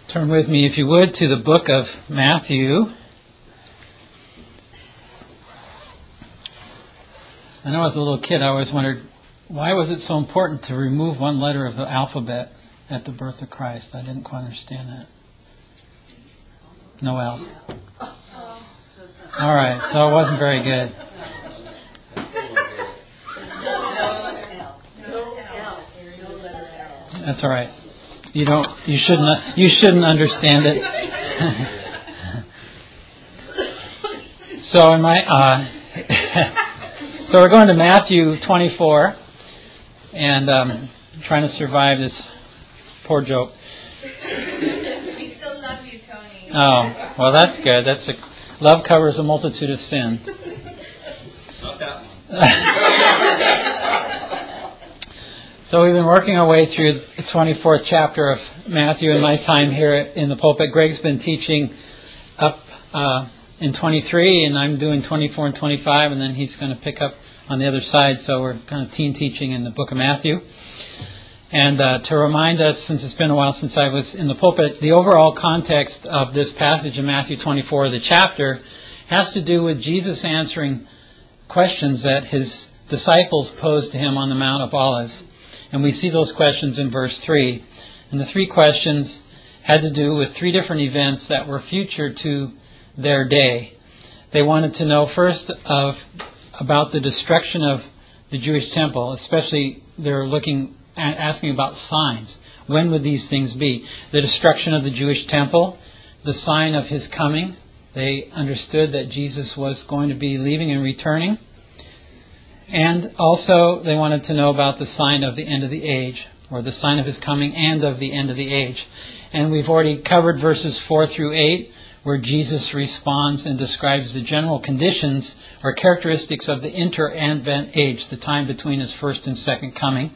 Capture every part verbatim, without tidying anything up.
Turn with me, if you would, to the book of Matthew. I know as a little kid I always wondered, why was it so important to remove one letter of the alphabet at the birth of Christ? I didn't quite understand that. No L. All right, so it wasn't very good. That's all right. You don't. You shouldn't. You shouldn't understand it. so in my. Uh, so we're going to Matthew twenty-four, and um, trying to survive this poor joke. We still love you, Tony. Oh, well, that's good. That's a love covers a multitude of sin. Not that one. So we've been working our way through the twenty-fourth chapter of Matthew in my time here in the pulpit. Greg's been teaching up uh, in twenty-three, and I'm doing twenty-four and twenty-five, and then he's going to pick up on the other side. So we're kind of team teaching in the book of Matthew. And uh, to remind us, since it's been a while since I was in the pulpit, the overall context of this passage in Matthew twenty-four, the chapter, has to do with Jesus answering questions that his disciples posed to him on the Mount of Olives. And we see those questions in verse three. And the three questions had to do with three different events that were future to their day. They wanted to know first of about the destruction of the Jewish temple, especially they're looking at asking about signs. When would these things be? The destruction of the Jewish temple, the sign of his coming. They understood that Jesus was going to be leaving and returning. And also they wanted to know about the sign of the end of the age, or the sign of his coming and of the end of the age. And we've already covered verses four through eight, where Jesus responds and describes the general conditions or characteristics of the inter-advent age, the time between his first and second coming.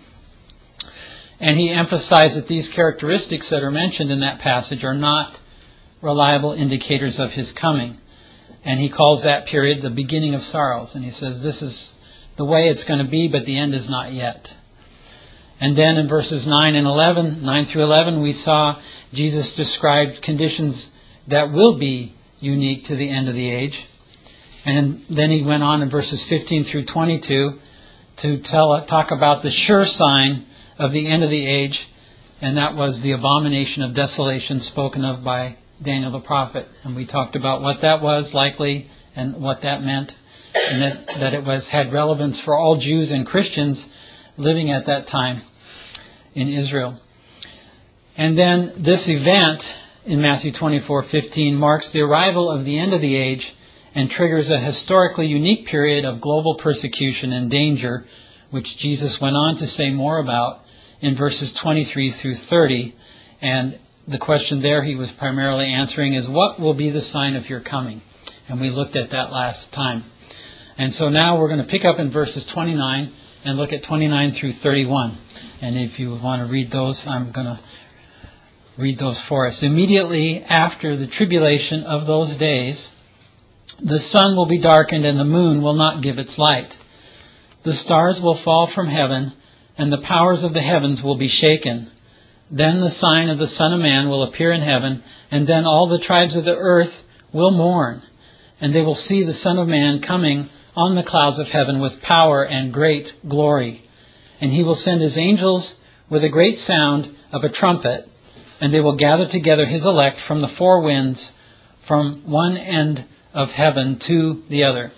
And he emphasized that these characteristics that are mentioned in that passage are not reliable indicators of his coming. And he calls that period the beginning of sorrows. And he says this is the way it's going to be, but the end is not yet. And then in verses nine and eleven, nine through eleven, we saw Jesus described conditions that will be unique to the end of the age. And then he went on in verses fifteen through twenty-two to tell talk about the sure sign of the end of the age, and that was the abomination of desolation spoken of by Daniel the prophet. And we talked about what that was likely and what that meant. And that, that it was had relevance for all Jews and Christians living at that time in Israel. And then this event in Matthew twenty-four fifteen marks the arrival of the end of the age and triggers a historically unique period of global persecution and danger, which Jesus went on to say more about in verses twenty-three through thirty. And the question there he was primarily answering is, what will be the sign of your coming? And we looked at that last time. And so now we're going to pick up in verses twenty-nine and look at twenty-nine through thirty-one. And if you want to read those, I'm going to read those for us. Immediately after the tribulation of those days, the sun will be darkened and the moon will not give its light. The stars will fall from heaven and the powers of the heavens will be shaken. Then the sign of the Son of Man will appear in heaven, and then all the tribes of the earth will mourn. And they will see the Son of Man coming on the clouds of heaven with power and great glory. And he will send his angels with a great sound of a trumpet, and they will gather together his elect from the four winds, from one end of heaven to the other.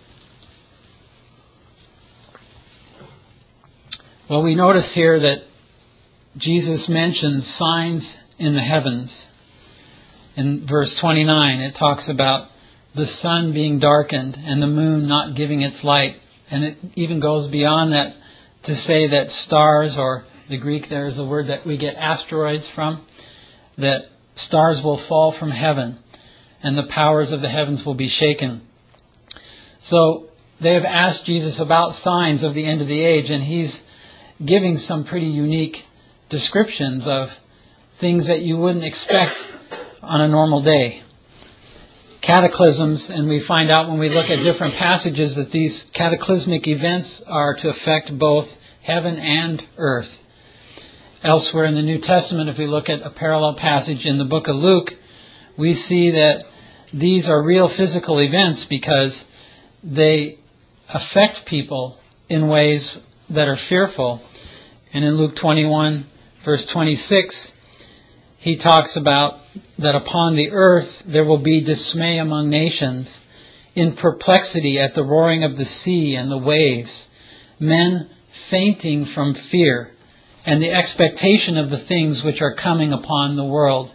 Well, we notice here that Jesus mentions signs in the heavens. In verse twenty-nine, it talks about the sun being darkened and the moon not giving its light. And it even goes beyond that to say that stars, or the Greek there is the word that we get asteroids from, that stars will fall from heaven and the powers of the heavens will be shaken. So they have asked Jesus about signs of the end of the age, and he's giving some pretty unique descriptions of things that you wouldn't expect on a normal day. Cataclysms, and we find out when we look at different passages that these cataclysmic events are to affect both heaven and earth. Elsewhere in the New Testament, if we look at a parallel passage in the book of Luke, we see that these are real physical events because they affect people in ways that are fearful. And in Luke twenty-one, verse twenty-six, he talks about that upon the earth there will be dismay among nations, in perplexity at the roaring of the sea and the waves, men fainting from fear, and the expectation of the things which are coming upon the world.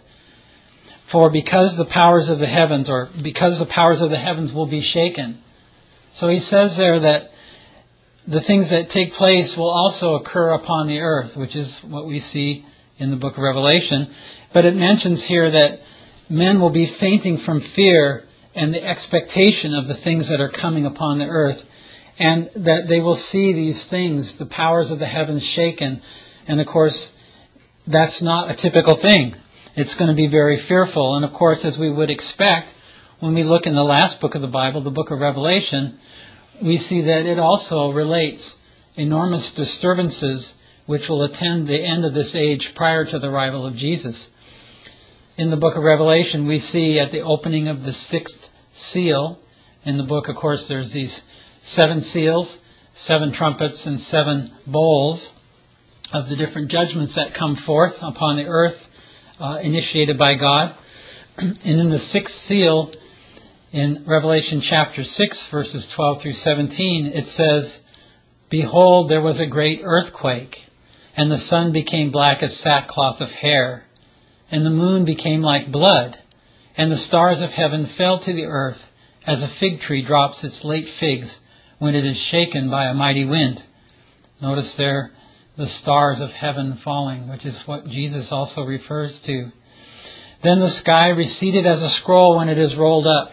For because the powers of the heavens, or because the powers of the heavens will be shaken. So he says there that the things that take place will also occur upon the earth, which is what we see in the book of Revelation. But it mentions here that men will be fainting from fear and the expectation of the things that are coming upon the earth, and that they will see these things, the powers of the heavens shaken. And of course, that's not a typical thing. It's going to be very fearful. And of course, as we would expect, when we look in the last book of the Bible, the book of Revelation, we see that it also relates enormous disturbances which will attend the end of this age prior to the arrival of Jesus. In the book of Revelation, we see at the opening of the sixth seal, in the book, of course, there's these seven seals, seven trumpets, and seven bowls of the different judgments that come forth upon the earth, uh, initiated by God. And in the sixth seal, in Revelation chapter six, verses twelve through seventeen, it says, "Behold, there was a great earthquake, and the sun became black as sackcloth of hair, and the moon became like blood, and the stars of heaven fell to the earth, as a fig tree drops its late figs when it is shaken by a mighty wind." Notice there the stars of heaven falling, which is what Jesus also refers to. "Then the sky receded as a scroll when it is rolled up."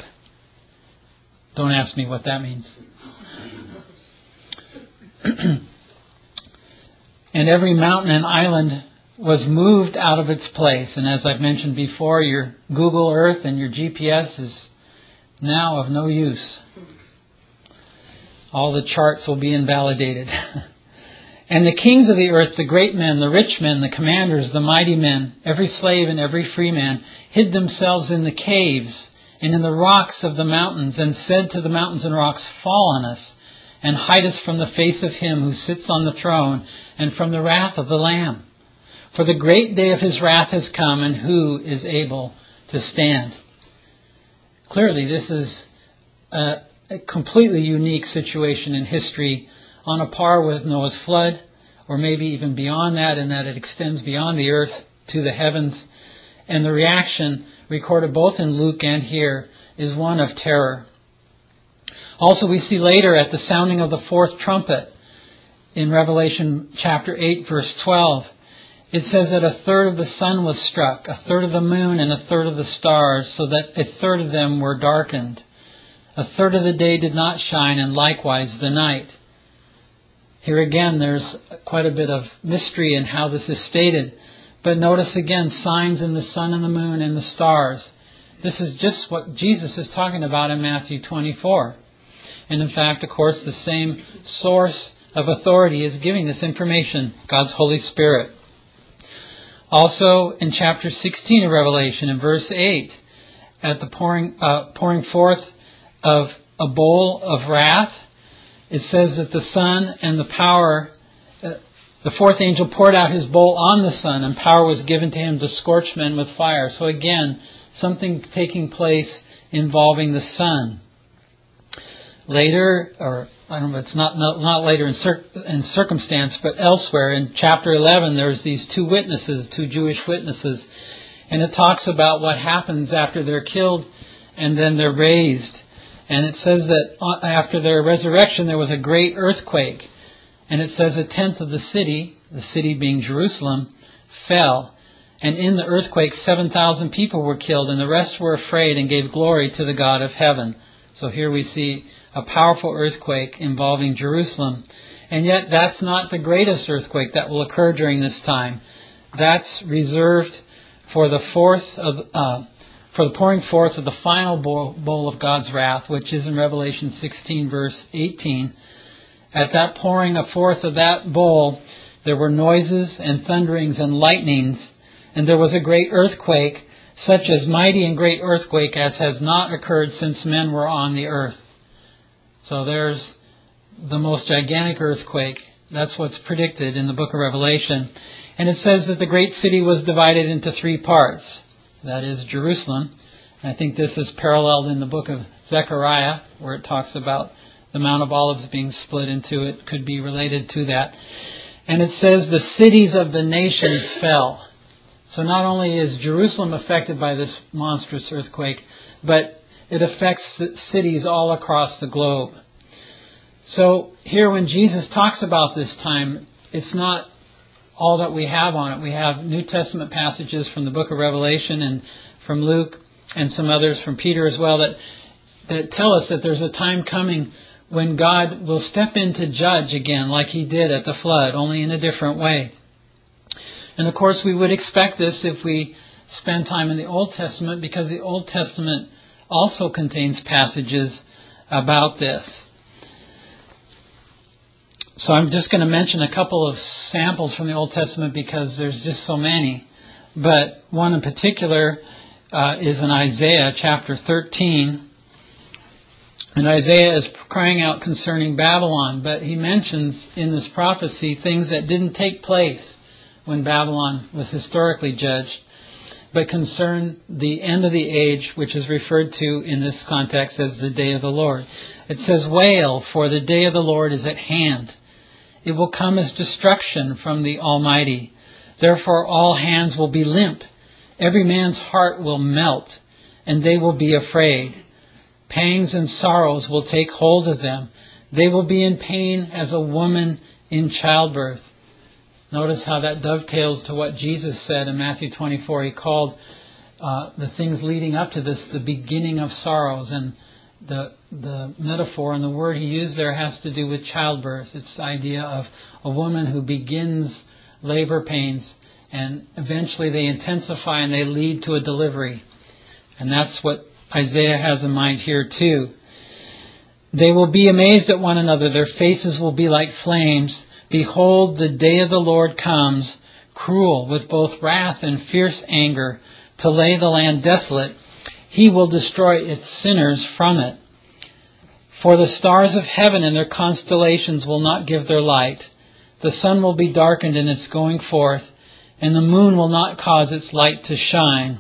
Don't ask me what that means. "And every mountain and island was moved out of its place." And as I've mentioned before, your Google Earth and your G P S is now of no use. All the charts will be invalidated. "And the kings of the earth, the great men, the rich men, the commanders, the mighty men, every slave and every free man, hid themselves in the caves and in the rocks of the mountains, and said to the mountains and rocks, 'Fall on us, and hide us from the face of him who sits on the throne, and from the wrath of the Lamb. For the great day of his wrath has come, and who is able to stand?'" Clearly, this is a, a completely unique situation in history, on a par with Noah's flood, or maybe even beyond that, in that it extends beyond the earth to the heavens. And the reaction recorded both in Luke and here is one of terror. Also, we see later at the sounding of the fourth trumpet in Revelation chapter eight, verse twelve, it says that a third of the sun was struck, a third of the moon, and a third of the stars, so that a third of them were darkened. A third of the day did not shine, and likewise the night. Here again, there's quite a bit of mystery in how this is stated. But notice again, signs in the sun and the moon and the stars. This is just what Jesus is talking about in Matthew twenty-four. And in fact, of course, the same source of authority is giving this information, God's Holy Spirit. Also, in chapter sixteen of Revelation, in verse eight, at the pouring, uh, pouring forth of a bowl of wrath, it says that the sun and the power, uh, the fourth angel poured out his bowl on the sun, and power was given to him to scorch men with fire. So again, something taking place involving the sun. Later, or I don't know, it's not not, not later in, cir- in circumstance, but elsewhere in chapter eleven, there's these two witnesses, two Jewish witnesses, and it talks about what happens after they're killed and then they're raised. And it says that after their resurrection, there was a great earthquake. And it says a tenth of the city, the city being Jerusalem, fell. And in the earthquake, seven thousand people were killed, and the rest were afraid and gave glory to the God of heaven. So here we see a powerful earthquake involving Jerusalem. And yet that's not the greatest earthquake that will occur during this time. That's reserved for the fourth of... Uh, for the pouring forth of the final bowl, bowl of God's wrath, which is in Revelation sixteen, verse eighteen. At that pouring forth of that bowl, There were noises and thunderings and lightnings, and there was a great earthquake, such as mighty and great earthquake as has not occurred since men were on the earth. So there's the most gigantic earthquake. That's what's predicted in the book of Revelation. And it says that the great city was divided into three parts. That is Jerusalem. And I think this is paralleled in the book of Zechariah, where it talks about the Mount of Olives being split into. It could be related to that. And it says the cities of the nations fell. So not only is Jerusalem affected by this monstrous earthquake, but it affects cities all across the globe. So here when Jesus talks about this time, it's not all that we have on it. We have New Testament passages from the book of Revelation and from Luke and some others from Peter as well that, that tell us that there's a time coming when God will step in to judge again like He did at the flood, only in a different way. And of course we would expect this if we spend time in the Old Testament, because the Old Testament also contains passages about this. So I'm just going to mention a couple of samples from the Old Testament because there's just so many. But one in particular uh, is in Isaiah chapter thirteen. And Isaiah is crying out concerning Babylon, but he mentions in this prophecy things that didn't take place when Babylon was historically judged, but concern the end of the age, which is referred to in this context as the day of the Lord. It says, "Wail, for the day of the Lord is at hand. It will come as destruction from the Almighty. Therefore all hands will be limp. Every man's heart will melt, and they will be afraid. Pangs and sorrows will take hold of them. They will be in pain as a woman in childbirth." Notice how that dovetails to what Jesus said in Matthew twenty-four. He called uh, the things leading up to this the beginning of sorrows. And the the metaphor and the word he used there has to do with childbirth. It's the idea of a woman who begins labor pains and eventually they intensify and they lead to a delivery. And that's what Isaiah has in mind here too. "They will be amazed at one another. Their faces will be like flames. Behold, the day of the Lord comes, cruel, with both wrath and fierce anger, to lay the land desolate. He will destroy its sinners from it. For the stars of heaven and their constellations will not give their light. The sun will be darkened in its going forth, and the moon will not cause its light to shine."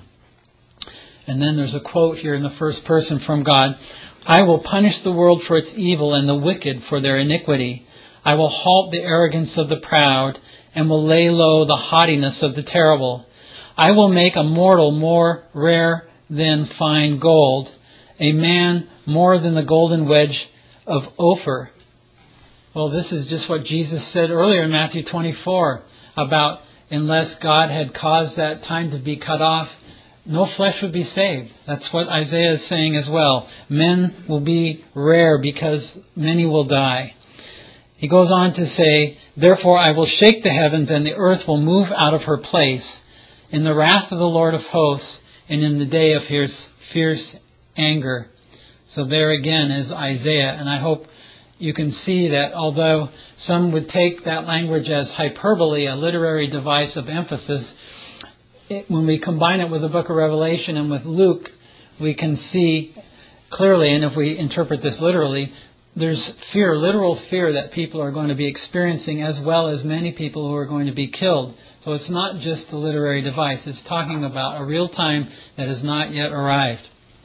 And then there's a quote here in the first person from God. "I will punish the world for its evil and the wicked for their iniquity. I will halt the arrogance of the proud and will lay low the haughtiness of the terrible. I will make a mortal more rare than fine gold, a man more than the golden wedge of Ophir." Well, this is just what Jesus said earlier in Matthew twenty-four about unless God had caused that time to be cut off, no flesh would be saved. That's what Isaiah is saying as well. Men will be rare because many will die. He goes on to say, "Therefore I will shake the heavens and the earth will move out of her place in the wrath of the Lord of hosts and in the day of his fierce anger." So there again is Isaiah. And I hope you can see that although some would take that language as hyperbole, a literary device of emphasis, it, when we combine it with the book of Revelation and with Luke, we can see clearly, and if we interpret this literally, there's fear, literal fear that people are going to be experiencing, as well as many people who are going to be killed. So it's not just a literary device. It's talking about a real time that has not yet arrived.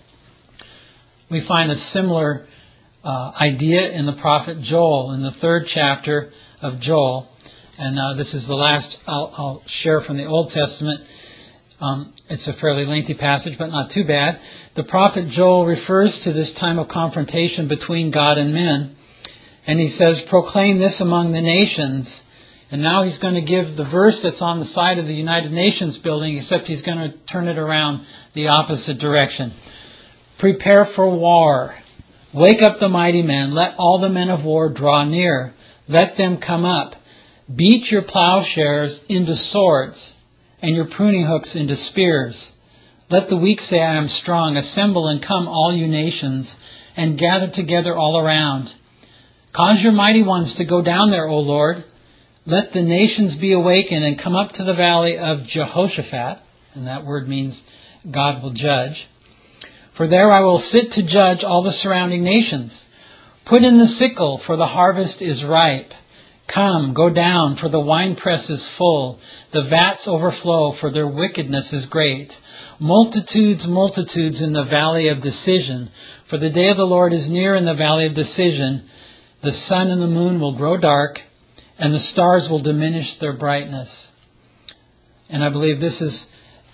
We find a similar uh, idea in the prophet Joel, in the third chapter of Joel. And uh, this is the last I'll, I'll share from the Old Testament. Um, it's a fairly lengthy passage, but not too bad. The prophet Joel refers to this time of confrontation between God and men. And he says, "Proclaim this among the nations." And now he's going to give the verse that's on the side of the United Nations building, except he's going to turn it around the opposite direction. "Prepare for war. Wake up the mighty men. Let all the men of war draw near. Let them come up. Beat your plowshares into swords and your pruning hooks into spears. Let the weak say, I am strong. Assemble and come, all you nations, and gather together all around. Cause your mighty ones to go down there, O Lord. let the nations be awakened and come up to the valley of Jehoshaphat. And that word means God will judge. For there I will sit to judge all the surrounding nations. Put in the sickle, for the harvest is ripe. Come, go down, for the winepress is full. The vats overflow, for their wickedness is great. Multitudes, multitudes in the valley of decision. For the day of the Lord is near in the valley of decision. The sun and the moon will grow dark, and the stars will diminish their brightness. And I believe this is,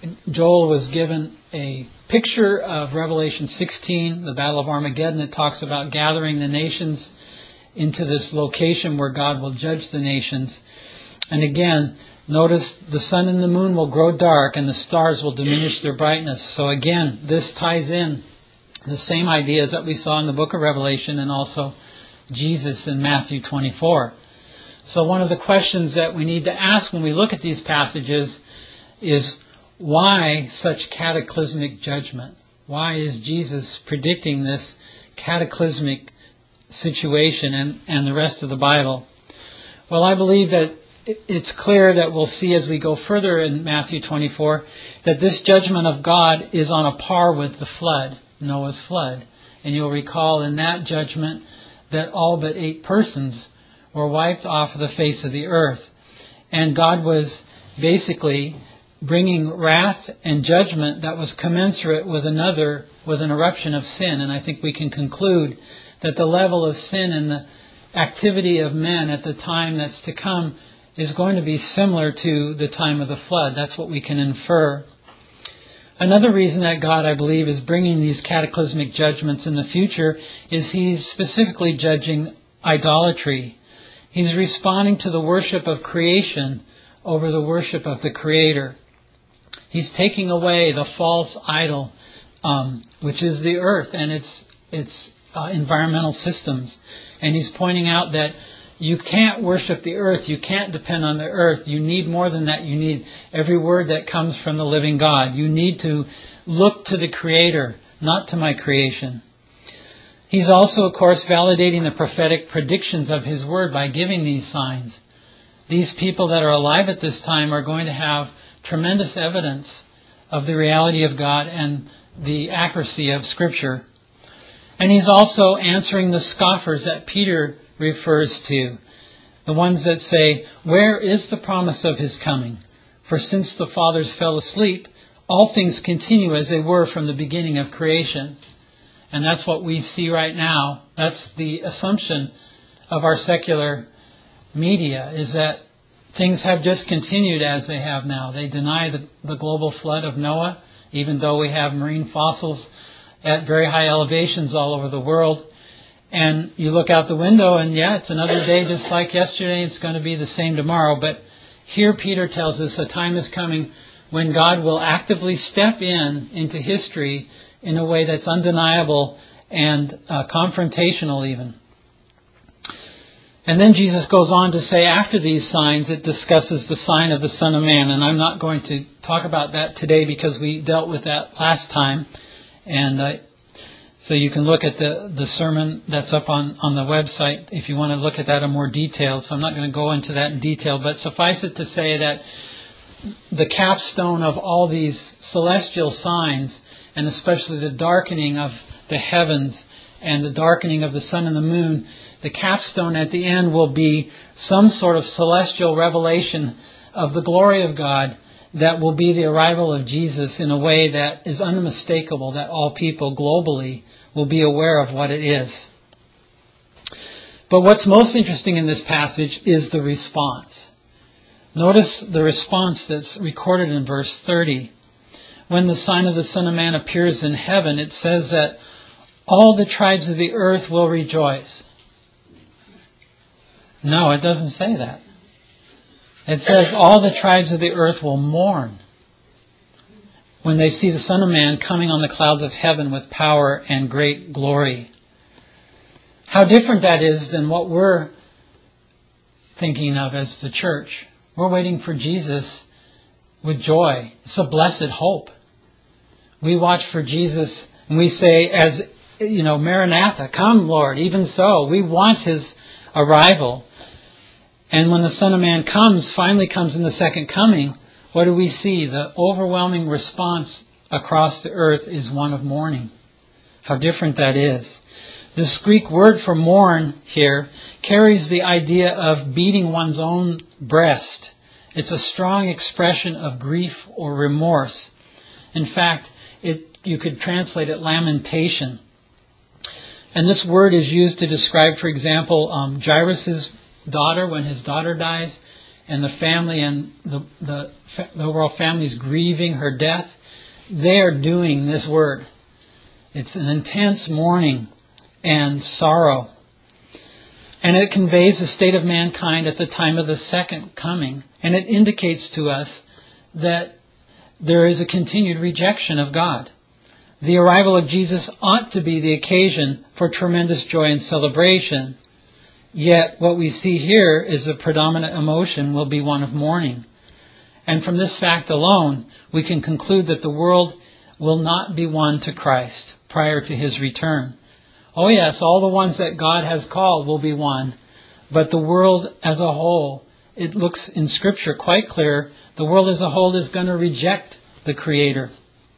Joel was given a picture of Revelation sixteen, the Battle of Armageddon. It talks about gathering the nations into this location where God will judge the nations. And again, notice the sun and the moon will grow dark and the stars will diminish their brightness. So again, this ties in the same ideas that we saw in the book of Revelation and also Jesus in Matthew twenty-four. So one of the questions that we need to ask when we look at these passages is, why such cataclysmic judgment? Why is Jesus predicting this cataclysmic situation and, and the rest of the Bible? Well, I believe that it's clear that we'll see as we go further in Matthew twenty-four that this judgment of God is on a par with the flood, Noah's flood. And you'll recall in that judgment that all but eight persons were wiped off of the face of the earth. And God was basically bringing wrath and judgment that was commensurate with another, with an eruption of sin. And I think we can conclude that the level of sin and the activity of men at the time that's to come is going to be similar to the time of the flood. That's what we can infer. Another reason that God, I believe, is bringing these cataclysmic judgments in the future is He's specifically judging idolatry. He's responding to the worship of creation over the worship of the Creator. He's taking away the false idol, um, which is the earth and its its uh, environmental systems. And He's pointing out that you can't worship the earth. You can't depend on the earth. You need more than that. You need every word that comes from the living God. You need to look to the Creator, not to my creation. He's also, of course, validating the prophetic predictions of His Word by giving these signs. These people that are alive at this time are going to have tremendous evidence of the reality of God and the accuracy of Scripture. And He's also answering the scoffers that Peter refers to. The ones that say, where is the promise of His coming? For since the fathers fell asleep, all things continue as they were from the beginning of creation. And that's what we see right now. That's the assumption of our secular media, is that things have just continued as they have now. They deny the, the global flood of Noah, even though we have marine fossils at very high elevations all over the world. And you look out the window and yeah, it's another day just like yesterday. It's going to be the same tomorrow. But here Peter tells us a time is coming when God will actively step in into history in a way that's undeniable and uh, confrontational even. And then Jesus goes on to say after these signs, it discusses the sign of the Son of Man. And I'm not going to talk about that today because we dealt with that last time. And uh, so you can look at the, the sermon that's up on, on the website if you want to look at that in more detail. So I'm not going to go into that in detail. But suffice it to say that the capstone of all these celestial signs, and especially the darkening of the heavens and the darkening of the sun and the moon, the capstone at the end will be some sort of celestial revelation of the glory of God that will be the arrival of Jesus in a way that is unmistakable, that all people globally will be aware of what it is. But what's most interesting in this passage is the response. Notice the response that's recorded in verse thirty. When the sign of the Son of Man appears in heaven, it says that all the tribes of the earth will rejoice. No, it doesn't say that. It says all the tribes of the earth will mourn when they see the Son of Man coming on the clouds of heaven with power and great glory. How different that is than what we're thinking of as the church. We're waiting for Jesus with joy. It's a blessed hope. We watch for Jesus and we say, as you know, Maranatha, come Lord, even so. We want His arrival. And when the Son of Man comes, finally comes in the second coming, what do we see? The overwhelming response across the earth is one of mourning. How different that is. This Greek word for mourn here carries the idea of beating one's own breast. It's a strong expression of grief or remorse. In fact, it you could translate it lamentation. And this word is used to describe, for example, um, Jairus' daughter when his daughter dies, and the family and the, the, the overall family is grieving her death. They are doing this word. It's an intense mourning and sorrow. And it conveys the state of mankind at the time of the second coming. And it indicates to us that there is a continued rejection of God. The arrival of Jesus ought to be the occasion for tremendous joy and celebration. Yet what we see here is the predominant emotion will be one of mourning. And from this fact alone, we can conclude that the world will not be won to Christ prior to His return. Oh yes, all the ones that God has called will be won, but the world as a whole, it looks in Scripture quite clear, the world as a whole is going to reject the Creator.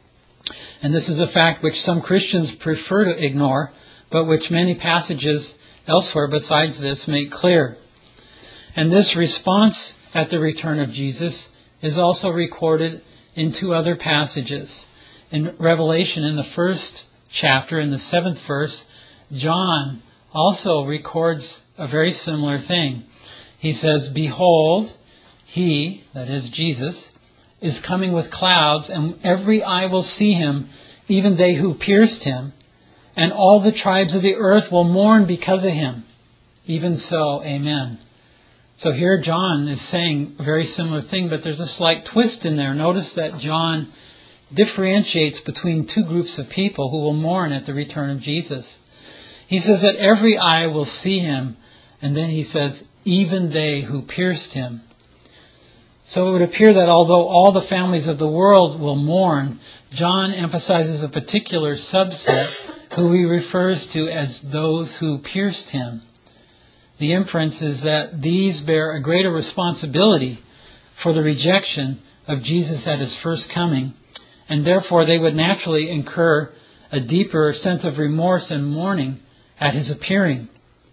And this is a fact which some Christians prefer to ignore, but which many passages elsewhere besides this make clear. And this response at the return of Jesus is also recorded in two other passages. In Revelation, in the first chapter, in the seventh verse, John also records a very similar thing. He says, "Behold, He," that is Jesus, "is coming with clouds, and every eye will see Him, even they who pierced Him, and all the tribes of the earth will mourn because of Him. Even so, amen." So here John is saying a very similar thing, but there's a slight twist in there. Notice that John differentiates between two groups of people who will mourn at the return of Jesus. He says that every eye will see Him, and then he says, even they who pierced Him. So it would appear that although all the families of the world will mourn, John emphasizes a particular subset who he refers to as those who pierced Him. The inference is that these bear a greater responsibility for the rejection of Jesus at His first coming, and therefore they would naturally incur a deeper sense of remorse and mourning at His appearing.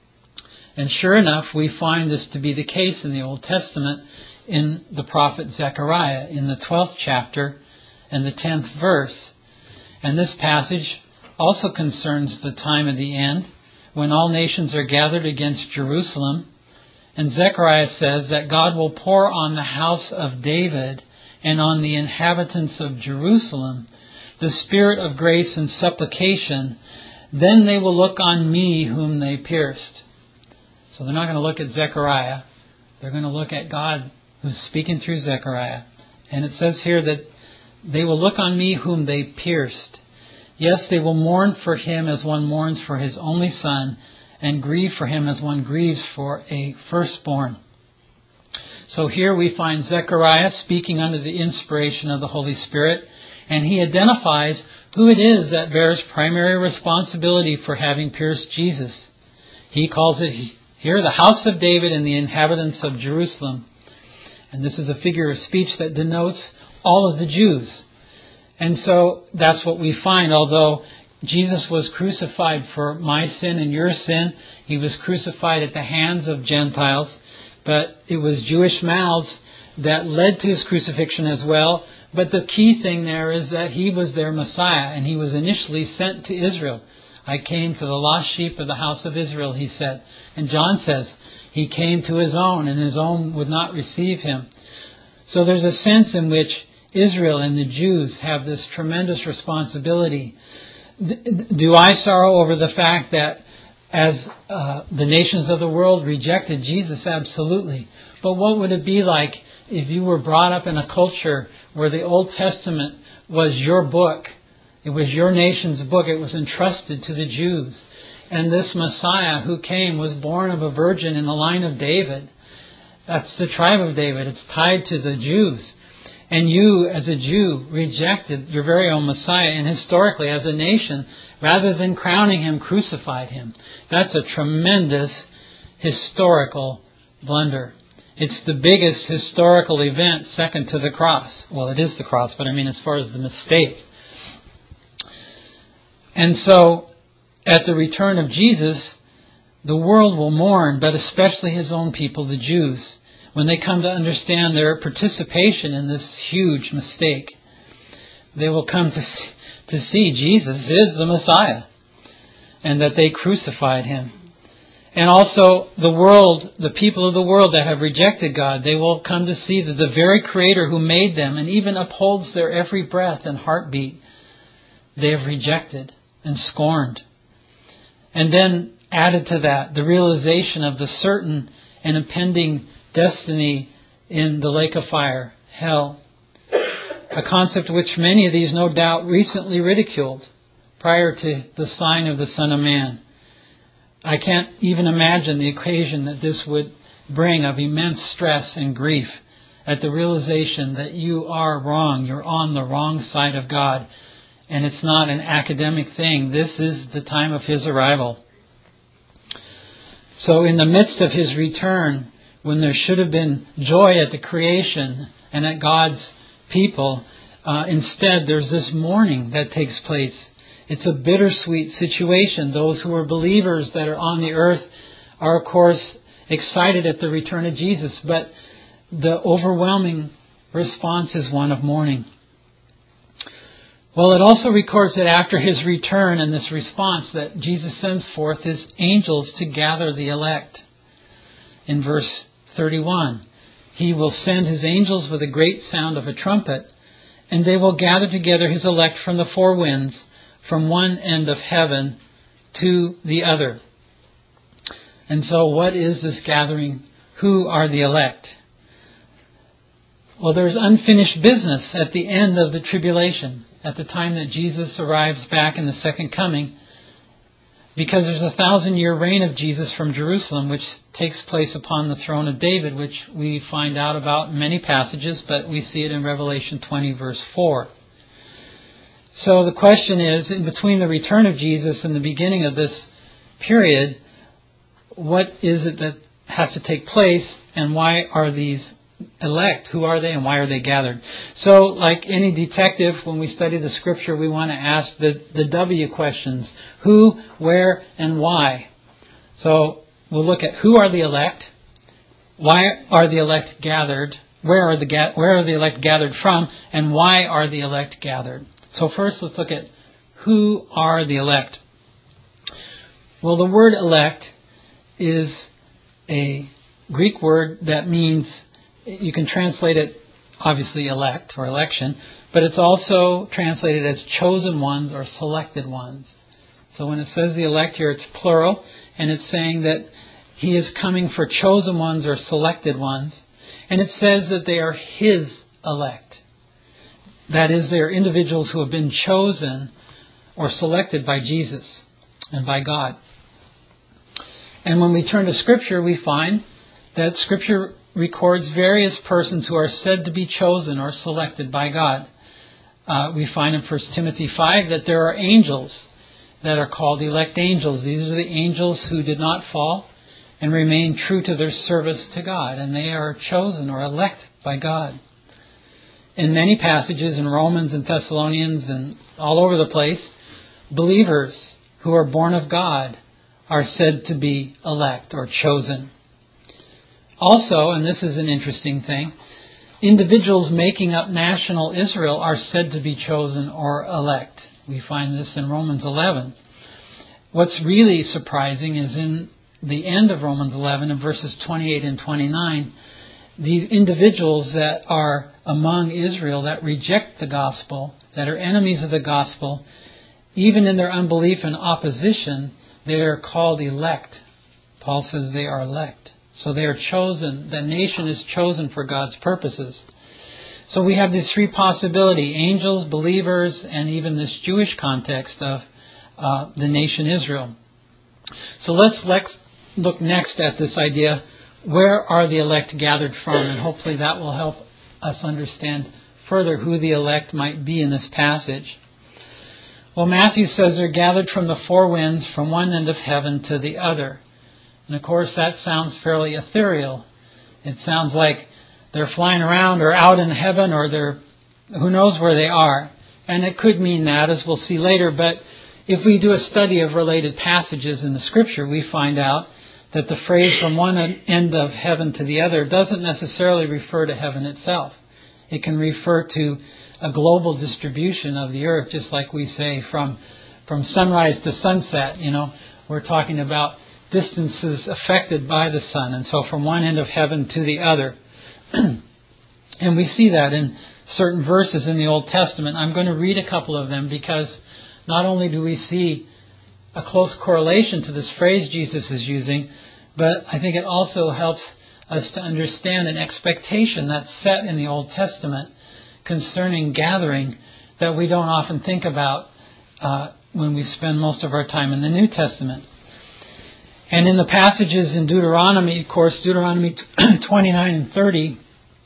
And sure enough, we find this to be the case in the Old Testament in the prophet Zechariah in the twelfth chapter and the tenth verse. And this passage also concerns the time of the end when all nations are gathered against Jerusalem. And Zechariah says that God will pour on the house of David and on the inhabitants of Jerusalem the spirit of grace and supplication. Then they will look on me whom they pierced. So they're not going to look at Zechariah. They're going to look at God who's speaking through Zechariah. And it says here that they will look on me whom they pierced. Yes, they will mourn for Him as one mourns for his only son, and grieve for Him as one grieves for a firstborn. So here we find Zechariah speaking under the inspiration of the Holy Spirit, and he identifies who it is that bears primary responsibility for having pierced Jesus. He calls it here the house of David and the inhabitants of Jerusalem. And this is a figure of speech that denotes all of the Jews. And so that's what we find. Although Jesus was crucified for my sin and your sin, He was crucified at the hands of Gentiles. But it was Jewish mouths that led to His crucifixion as well. But the key thing there is that He was their Messiah, and He was initially sent to Israel. I came to the lost sheep of the house of Israel, He said. And John says He came to His own, and His own would not receive Him. So there's a sense in which Israel and the Jews have this tremendous responsibility. Do I sorrow over the fact that as uh, the nations of the world rejected Jesus? Absolutely. But what would it be like if you were brought up in a culture where the Old Testament was your book? It was your nation's book. It was entrusted to the Jews. And this Messiah who came was born of a virgin in the line of David. That's the tribe of David. It's tied to the Jews. And you, as a Jew, rejected your very own Messiah, and historically, as a nation, rather than crowning Him, crucified Him. That's a tremendous historical blunder. It's the biggest historical event second to the cross. Well, it is the cross, but I mean as far as the mistake. And so, at the return of Jesus, the world will mourn, but especially His own people, the Jews, when they come to understand their participation in this huge mistake. They will come to see, to see Jesus is the Messiah, and that they crucified Him. And also the world, the people of the world that have rejected God, they will come to see that the very Creator who made them and even upholds their every breath and heartbeat, they have rejected and scorned. And then added to that, the realization of the certain and impending destiny in the lake of fire, hell. A concept which many of these no doubt recently ridiculed prior to the sign of the Son of Man. I can't even imagine the occasion that this would bring of immense stress and grief at the realization that you are wrong, you're on the wrong side of God, and it's not an academic thing. This is the time of His arrival. So in the midst of His return, when there should have been joy at the creation and at God's people, uh, instead there's this mourning that takes place. It's a bittersweet situation. Those who are believers that are on the earth are, of course, excited at the return of Jesus, but the overwhelming response is one of mourning. Well, it also records that after His return and this response that Jesus sends forth His angels to gather the elect. In verse thirty-one, He will send His angels with a great sound of a trumpet, and they will gather together His elect from the four winds, from one end of heaven to the other. And so what is this gathering? Who are the elect? Well, there's unfinished business at the end of the tribulation, at the time that Jesus arrives back in the second coming, because there's a thousand year reign of Jesus from Jerusalem, which takes place upon the throne of David, which we find out about in many passages, but we see it in Revelation twenty verse four. So the question is, in between the return of Jesus and the beginning of this period, what is it that has to take place, and why are these elect? Who are they, and why are they gathered? So, like any detective, when we study the Scripture, we want to ask the, the W questions. Who, where, and why? So, we'll look at who are the elect, why are the elect gathered, where are the ga- where are the elect gathered from, and why are the elect gathered? So first, let's look at who are the elect. Well, the word elect is a Greek word that means, you can translate it, obviously, elect or election, but it's also translated as chosen ones or selected ones. So when it says the elect here, it's plural, and it's saying that He is coming for chosen ones or selected ones. And it says that they are His elect. That is, they are individuals who have been chosen or selected by Jesus and by God. And when we turn to Scripture, we find that Scripture records various persons who are said to be chosen or selected by God. Uh, we find in First Timothy five that there are angels that are called elect angels. These are the angels who did not fall and remain true to their service to God, and they are chosen or elect by God. In many passages in Romans and Thessalonians and all over the place, believers who are born of God are said to be elect or chosen. Also, and this is an interesting thing, individuals making up national Israel are said to be chosen or elect. We find this in Romans eleven. What's really surprising is in the end of Romans eleven, in verses twenty-eight and twenty-nine, these individuals that are among Israel that reject the gospel, that are enemies of the gospel, even in their unbelief and opposition, they are called elect. Paul says they are elect. So they are chosen. The nation is chosen for God's purposes. So we have these three possibilities: angels, believers, and even this Jewish context of uh, the nation Israel. So let's, let's look next at this idea, where are the elect gathered from? And hopefully that will help us understand further who the elect might be in this passage. Well, Matthew says they're gathered from the four winds, from one end of heaven to the other. And of course that sounds fairly ethereal. It sounds like they're flying around or out in heaven, or they're, who knows where they are. And it could mean that, as we'll see later. But if we do a study of related passages in the Scripture, we find out that the phrase from one end of heaven to the other doesn't necessarily refer to heaven itself. It can refer to a global distribution of the earth, just like we say from from sunrise to sunset. You know, we're talking about distances affected by the sun, and so from one end of heaven to the other. And we see that in certain verses in the Old Testament. I'm going to read a couple of them because not only do we see a close correlation to this phrase Jesus is using, but I think it also helps us to understand an expectation that's set in the Old Testament concerning gathering that we don't often think about uh, when we spend most of our time in the New Testament. And in the passages in Deuteronomy, of course, Deuteronomy twenty-nine and thirty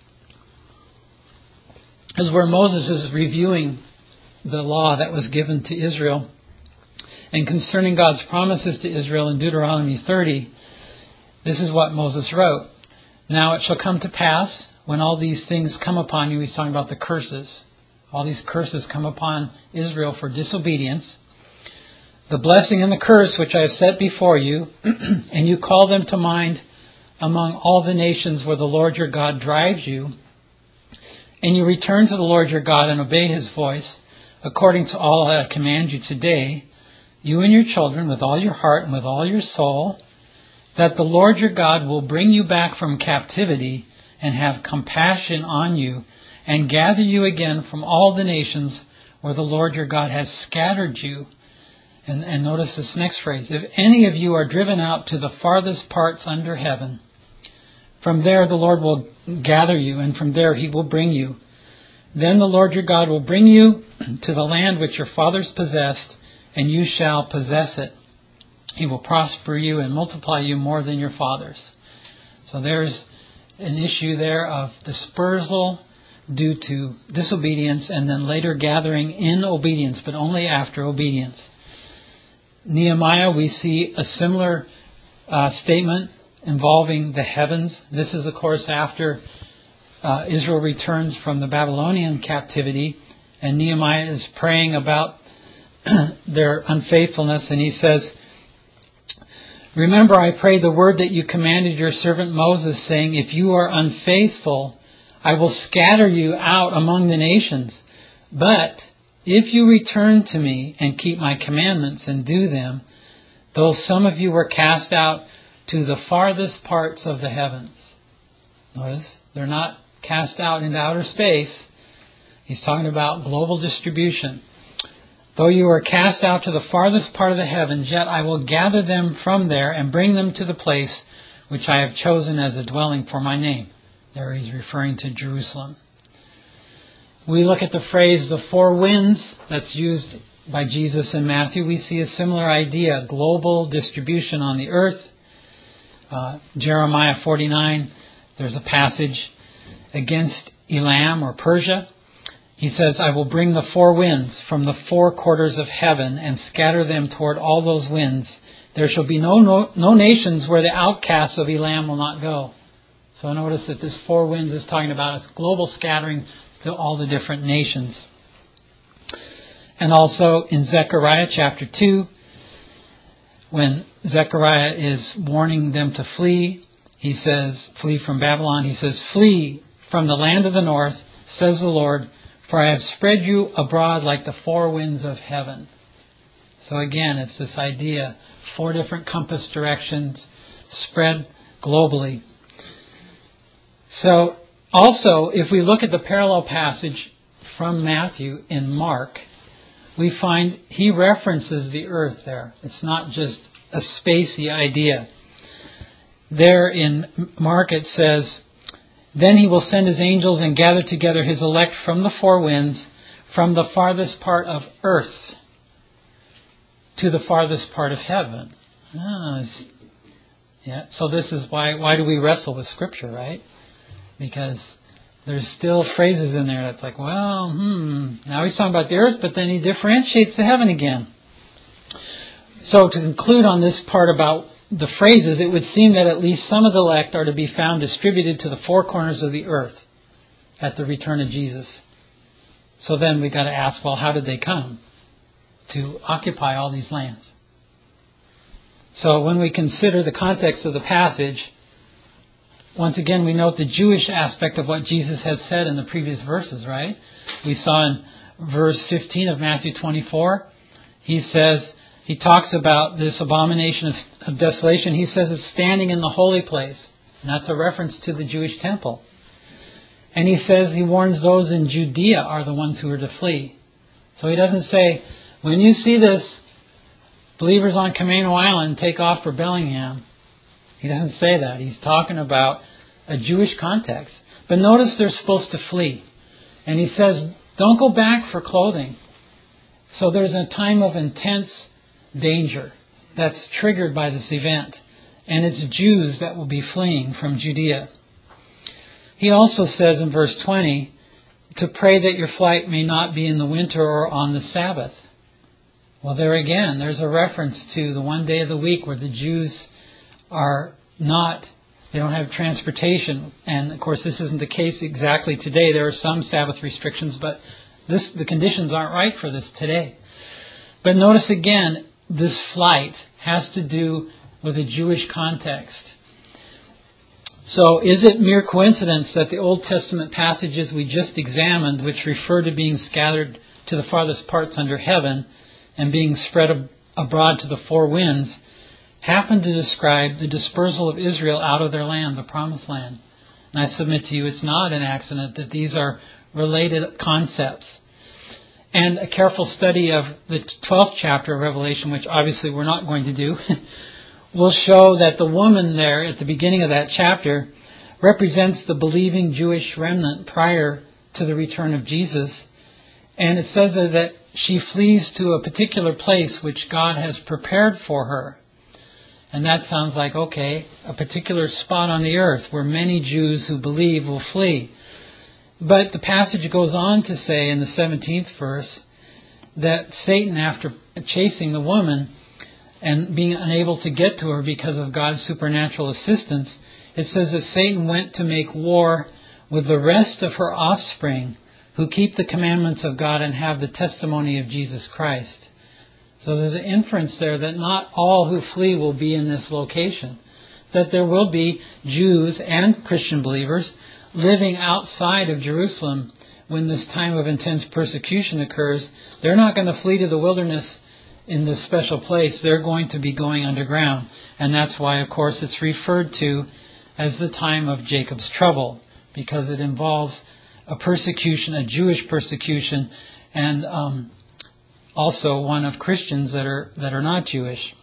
is where Moses is reviewing the law that was given to Israel. And concerning God's promises to Israel in Deuteronomy thirty, this is what Moses wrote. Now it shall come to pass, when all these things come upon you, he's talking about the curses, all these curses come upon Israel for disobedience, the blessing and the curse which I have set before you, and you call them to mind among all the nations where the Lord your God drives you, and you return to the Lord your God and obey His voice, according to all that I command you today, you and your children, with all your heart and with all your soul, that the Lord your God will bring you back from captivity and have compassion on you, and gather you again from all the nations where the Lord your God has scattered you. And, and notice this next phrase. If any of you are driven out to the farthest parts under heaven, from there the Lord will gather you, and from there He will bring you. Then the Lord your God will bring you to the land which your fathers possessed, and you shall possess it. He will prosper you and multiply you more than your fathers. So there's an issue there of dispersal due to disobedience, and then later gathering in obedience, but only after obedience. Nehemiah, we see a similar uh, statement involving the heavens. This is, of course, after uh, Israel returns from the Babylonian captivity, and Nehemiah is praying about their unfaithfulness, and he says, remember, I pray the word that you commanded your servant Moses, saying, if you are unfaithful, I will scatter you out among the nations. But if you return to me and keep my commandments and do them, though some of you were cast out to the farthest parts of the heavens. Notice, they're not cast out into outer space. He's talking about global distribution. Though you are cast out to the farthest part of the heavens, yet I will gather them from there and bring them to the place which I have chosen as a dwelling for my name. There he's referring to Jerusalem. We look at the phrase, the four winds, that's used by Jesus in Matthew. We see a similar idea, global distribution on the earth. Uh, Jeremiah forty-nine, there's a passage against Elam or Persia. He says, I will bring the four winds from the four quarters of heaven and scatter them toward all those winds. There shall be no, no, no nations where the outcasts of Elam will not go. So notice that this four winds is talking about a global scattering to all the different nations. And also in Zechariah chapter two, when Zechariah is warning them to flee, he says, flee from Babylon, he says, flee from the land of the north, says the Lord, for I have spread you abroad like the four winds of heaven. So again, it's this idea, four different compass directions spread globally. So also, if we look at the parallel passage from Matthew in Mark, we find he references the earth there. It's not just a spacey idea. There in Mark it says, then he will send his angels and gather together his elect from the four winds, from the farthest part of earth to the farthest part of heaven. Ah, yeah. So this is why why do we wrestle with Scripture, right? Because there's still phrases in there that's like, well, hmm, now he's talking about the earth, but then he differentiates the heaven again. So to conclude on this part about the phrases, it would seem that at least some of the elect are to be found distributed to the four corners of the earth at the return of Jesus. So then we've got to ask, well, how did they come to occupy all these lands? So when we consider the context of the passage, once again we note the Jewish aspect of what Jesus had said in the previous verses, right? We saw in verse fifteen of Matthew twenty-four, he says, he talks about this abomination of, of desolation. He says it's standing in the holy place. And that's a reference to the Jewish temple. And he says, he warns those in Judea are the ones who are to flee. So he doesn't say, when you see this, believers on Camino Island take off for Bellingham. He doesn't say that. He's talking about a Jewish context. But notice they're supposed to flee. And he says, don't go back for clothing. So there's a time of intense danger that's triggered by this event. And it's Jews that will be fleeing from Judea. He also says in verse twenty, to pray that your flight may not be in the winter or on the Sabbath. Well, there again, there's a reference to the one day of the week where the Jews are not, they don't have transportation. And of course, this isn't the case exactly today. There are some Sabbath restrictions, but this, the conditions aren't right for this today. But notice again, this flight has to do with a Jewish context. So is it mere coincidence that the Old Testament passages we just examined, which refer to being scattered to the farthest parts under heaven and being spread ab- abroad to the four winds, happen to describe the dispersal of Israel out of their land, the promised land? And I submit to you, it's not an accident that these are related concepts. And a careful study of the twelfth chapter of Revelation, which obviously we're not going to do, will show that the woman there at the beginning of that chapter represents the believing Jewish remnant prior to the return of Jesus. And it says that she flees to a particular place which God has prepared for her. And that sounds like, okay, a particular spot on the earth where many Jews who believe will flee. But the passage goes on to say in the seventeenth verse that Satan, after chasing the woman and being unable to get to her because of God's supernatural assistance, it says that Satan went to make war with the rest of her offspring who keep the commandments of God and have the testimony of Jesus Christ. So there's an inference there that not all who flee will be in this location. That there will be Jews and Christian believers living outside of Jerusalem when this time of intense persecution occurs. They're not going to flee to the wilderness in this special place. They're going to be going underground. And that's why, of course, it's referred to as the time of Jacob's trouble, because it involves a persecution, a Jewish persecution, and um, also one of Christians that are that are not Jewish.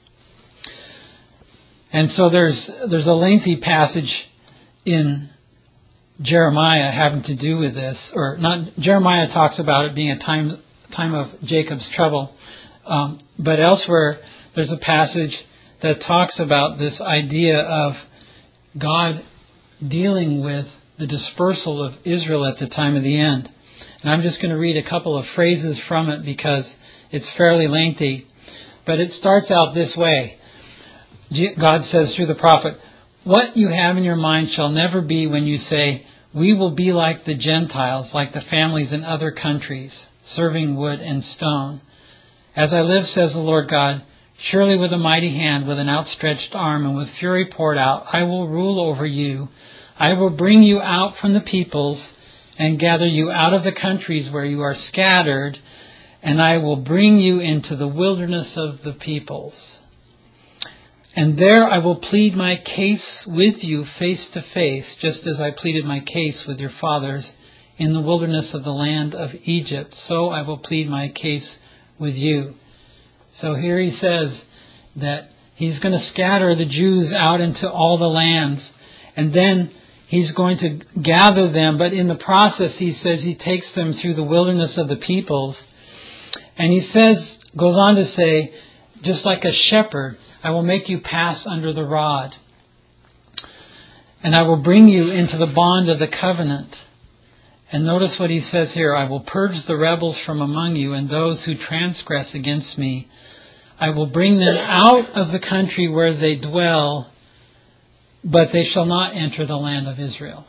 And so there's there's a lengthy passage in Jeremiah having to do with this, or not. Jeremiah talks about it being a time time of Jacob's trouble, um, but elsewhere there's a passage that talks about this idea of God dealing with the dispersal of Israel at the time of the end. And I'm just going to read a couple of phrases from it because it's fairly lengthy. But it starts out this way. God says through the prophet, "What you have in your mind shall never be when you say, 'We will be like the Gentiles, like the families in other countries, serving wood and stone.' As I live, says the Lord God, surely with a mighty hand, with an outstretched arm, and with fury poured out, I will rule over you. I will bring you out from the peoples and gather you out of the countries where you are scattered, and I will bring you into the wilderness of the peoples. And there I will plead my case with you face to face, just as I pleaded my case with your fathers in the wilderness of the land of Egypt. So I will plead my case with you." So here he says that he's going to scatter the Jews out into all the lands, and then he's going to gather them, but in the process he says he takes them through the wilderness of the peoples. And he says, goes on to say, just like a shepherd, I will make you pass under the rod. And I will bring you into the bond of the covenant. And notice what he says here, I will purge the rebels from among you, and those who transgress against me I will bring them out of the country where they dwell, but they shall not enter the land of Israel.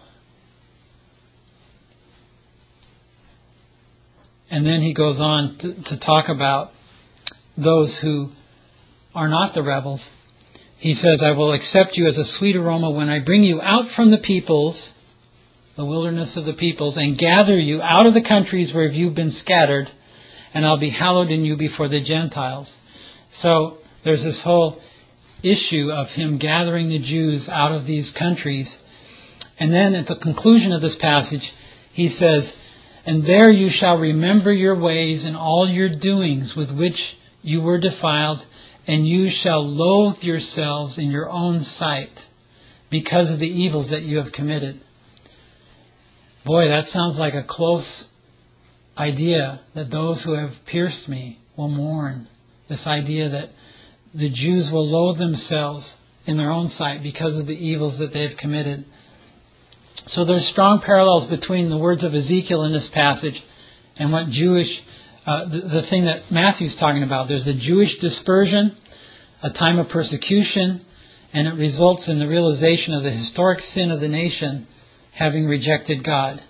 And then he goes on to, to talk about those who are not the rebels. He says, I will accept you as a sweet aroma when I bring you out from the peoples, the wilderness of the peoples, and gather you out of the countries where you've been scattered, and I'll be hallowed in you before the Gentiles. So there's this whole issue of him gathering the Jews out of these countries. And then at the conclusion of this passage, he says, and there you shall remember your ways and all your doings with which you were defiled, and you shall loathe yourselves in your own sight because of the evils that you have committed. Boy, that sounds like a close idea, that those who have pierced me will mourn. This idea that the Jews will loathe themselves in their own sight because of the evils that they have committed. So there's strong parallels between the words of Ezekiel in this passage and what Jewish, uh, the, the thing that Matthew's talking about. There's a Jewish dispersion, a time of persecution, and it results in the realization of the historic sin of the nation having rejected God.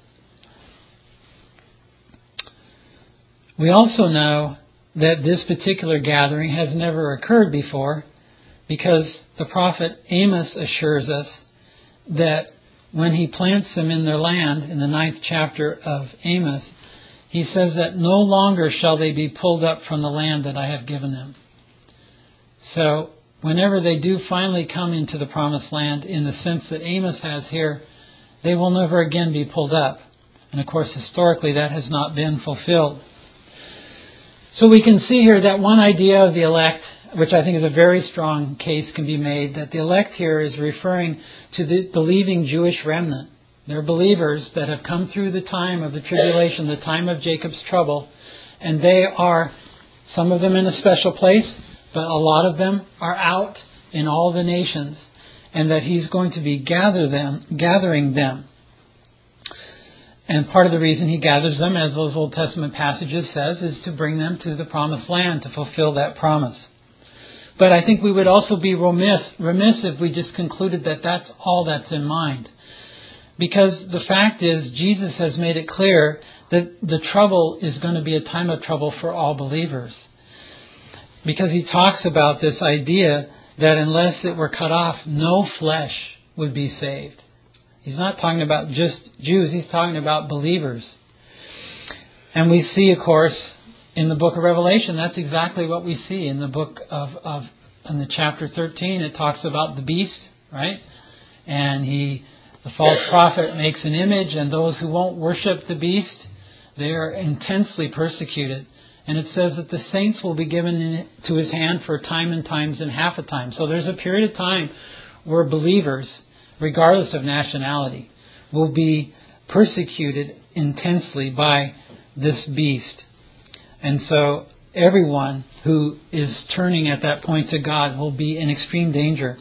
We also know that this particular gathering has never occurred before, because the prophet Amos assures us that when he plants them in their land, in the ninth chapter of Amos, he says that no longer shall they be pulled up from the land that I have given them. So whenever they do finally come into the promised land, in the sense that Amos has here, they will never again be pulled up. And of course, historically, that has not been fulfilled. So we can see here that one idea of the elect, which I think is a very strong case, can be made, that the elect here is referring to the believing Jewish remnant. They're believers that have come through the time of the tribulation, the time of Jacob's trouble, and they are, some of them in a special place, but a lot of them are out in all the nations, and that He's going to be gather them, gathering them. And part of the reason He gathers them, as those Old Testament passages says, is to bring them to the promised land, to fulfill that promise. But I think we would also be remiss, remiss if we just concluded that that's all that's in mind. Because the fact is, Jesus has made it clear that the trouble is going to be a time of trouble for all believers. Because He talks about this idea that unless it were cut off, no flesh would be saved. He's not talking about just Jews, He's talking about believers. And we see, of course, in the book of Revelation, that's exactly what we see. In the book of, of in the chapter thirteen, it talks about the beast, right? And he, the false prophet makes an image, and those who won't worship the beast, they are intensely persecuted. And it says that the saints will be given in, to his hand for a time and times and half a time. So there's a period of time where believers, regardless of nationality, will be persecuted intensely by this beast. And so everyone who is turning at that point to God will be in extreme danger.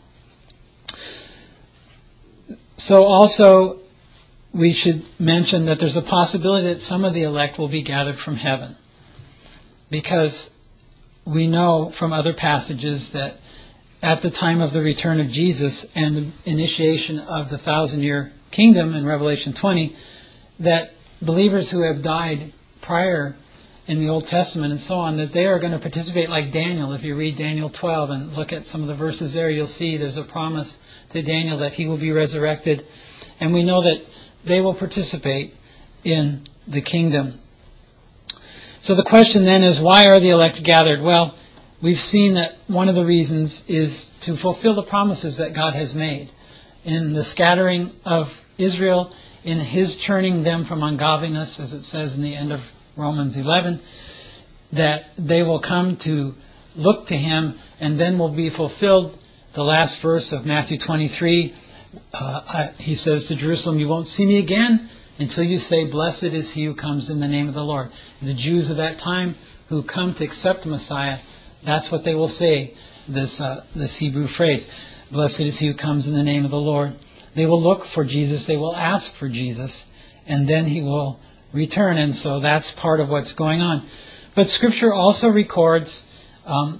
So also we should mention that there's a possibility that some of the elect will be gathered from heaven. Because we know from other passages that at the time of the return of Jesus and the initiation of the thousand-year kingdom in Revelation twenty, that believers who have died prior in the Old Testament and so on, that they are going to participate like Daniel. If you read Daniel twelve and look at some of the verses there, you'll see there's a promise to Daniel that he will be resurrected. And we know that they will participate in the kingdom. So the question then is, why are the elect gathered? Well, we've seen that one of the reasons is to fulfill the promises that God has made. In the scattering of Israel, in His turning them from ungodliness, as it says in the end of Romans eleven, that they will come to look to Him, and then will be fulfilled. The last verse of Matthew twenty-three, uh, He says to Jerusalem, you won't see me again until you say, blessed is he who comes in the name of the Lord. The Jews of that time who come to accept the Messiah, that's what they will say, this uh, this Hebrew phrase. Blessed is he who comes in the name of the Lord. They will look for Jesus. They will ask for Jesus. And then He will return. And so that's part of what's going on. But Scripture also records um,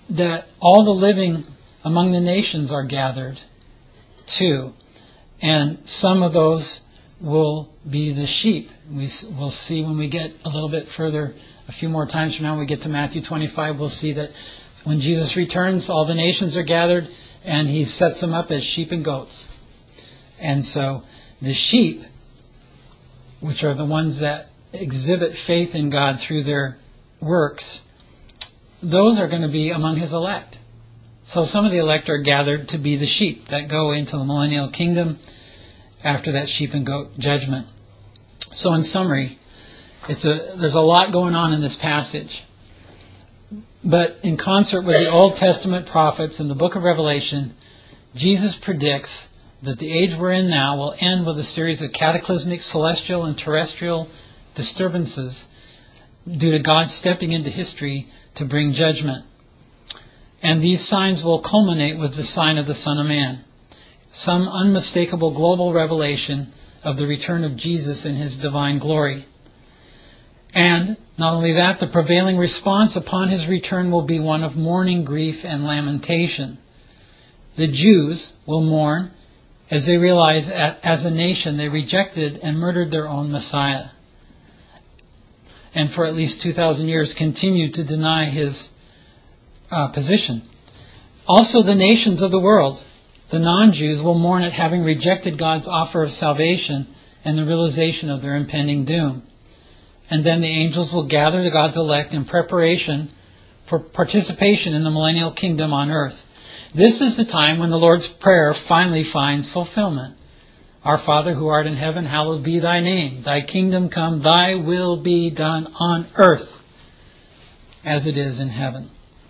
that all the living among the nations are gathered too. And some of those will be the sheep. We, we'll see when we get a little bit further, a few more times from now, when we get to Matthew twenty-five, we'll see that when Jesus returns, all the nations are gathered, and He sets them up as sheep and goats. And so the sheep, which are the ones that exhibit faith in God through their works, those are going to be among His elect. So some of the elect are gathered to be the sheep that go into the millennial kingdom after that sheep and goat judgment. So in summary, it's a there's a lot going on in this passage. But in concert with the Old Testament prophets in the book of Revelation, Jesus predicts that the age we're in now will end with a series of cataclysmic celestial and terrestrial disturbances due to God stepping into history to bring judgment. And these signs will culminate with the sign of the Son of Man, some unmistakable global revelation of the return of Jesus in His divine glory. And not only that, the prevailing response upon His return will be one of mourning, grief, and lamentation. The Jews will mourn as they realize as a nation they rejected and murdered their own Messiah, and for at least two thousand years continued to deny His uh, position. Also the nations of the world, the non-Jews, will mourn at having rejected God's offer of salvation and the realization of their impending doom. And then the angels will gather the God's elect in preparation for participation in the millennial kingdom on earth. This is the time when the Lord's Prayer finally finds fulfillment. Our Father who art in heaven, hallowed be Thy name. Thy kingdom come, Thy will be done on earth as it is in heaven.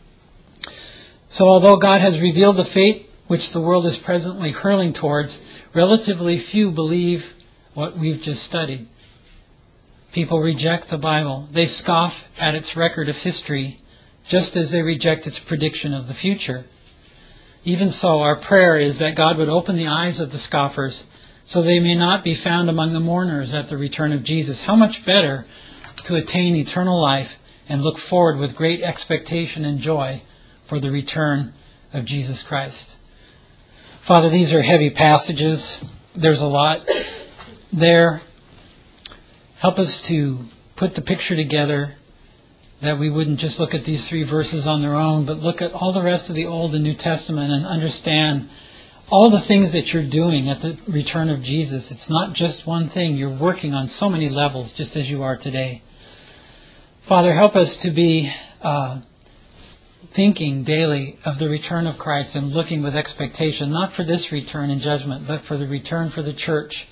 So although God has revealed the fate which the world is presently hurling towards, relatively few believe what we've just studied. People reject the Bible. They scoff at its record of history, just as they reject its prediction of the future. Even so, our prayer is that God would open the eyes of the scoffers so they may not be found among the mourners at the return of Jesus. How much better to attain eternal life and look forward with great expectation and joy for the return of Jesus Christ. Father, these are heavy passages. There's a lot there. Help us to put the picture together, that we wouldn't just look at these three verses on their own, but look at all the rest of the Old and New Testament and understand all the things that you're doing at the return of Jesus. It's not just one thing. You're working on so many levels, just as you are today. Father, help us to be uh, thinking daily of the return of Christ and looking with expectation, not for this return in judgment, but for the return for the church,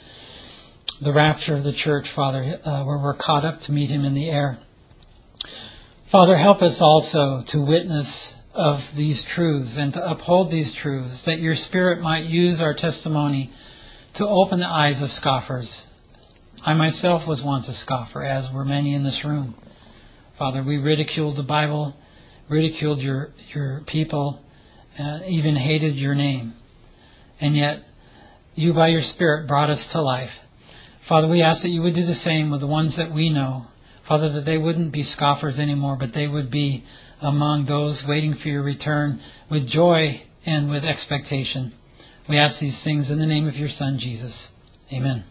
the rapture of the church, Father, uh, where we're caught up to meet Him in the air. Father, help us also to witness of these truths and to uphold these truths, that Your Spirit might use our testimony to open the eyes of scoffers. I myself was once a scoffer, as were many in this room. Father, we ridiculed the Bible, ridiculed Your, your people, uh, even hated Your name. And yet, You by Your Spirit brought us to life. Father, we ask that You would do the same with the ones that we know. Father, that they wouldn't be scoffers anymore, but they would be among those waiting for Your return with joy and with expectation. We ask these things in the name of Your Son, Jesus. Amen.